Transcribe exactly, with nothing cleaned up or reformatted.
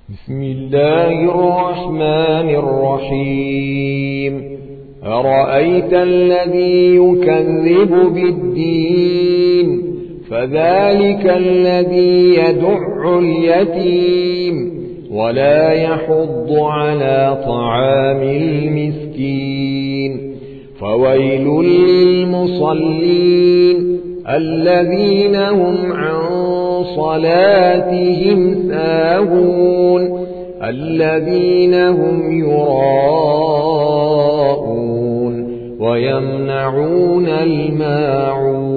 بسم الله الرحمن الرحيم أرأيت الذي يكذب بالدين فذلك الذي يدع اليتيم ولا يحض على طعام المسكين فويل للمصلين الذين هم عن صلاتهم ساهون الذين هم يراءون ويمنعون الماعون